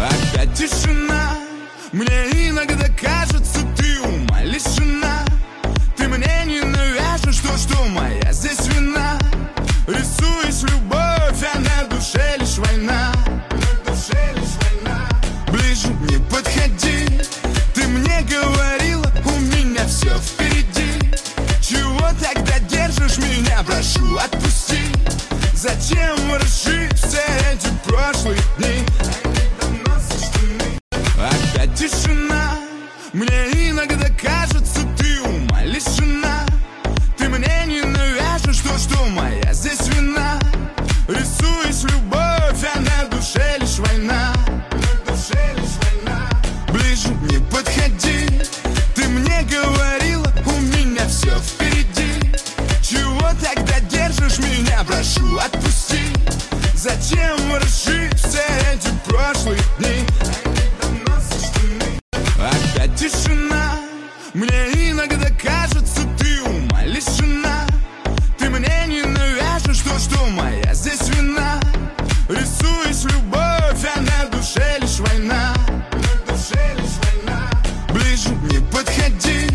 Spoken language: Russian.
Опять тишина. Мне иногда кажется, ты ума лишена. Ты мне не навяжешь то, что моя здесь вина. Рисуешь любовь, а на душе лишь война. Ближе не подходи. Ты мне говорила, у меня все впереди. Чего тогда держишь меня? Прошу, отпусти. Зачем ворошить все эти прошлые дни? Опять тишина. Мне иногда кажется, ты ума лишена. Ты мне не навяжешь то, что моя здесь вина. Рисуешь любовь, а на душе лишь война. Ближе не подходи. Ты мне говорила, у меня все впереди. Чего тогда держишь меня? Прошу, отпусти. Зачем ворошить все эти прошлые дни? Опять тишина. Мне иногда кажется, ты ума лишена. Ты мне не навяжешь то, что моя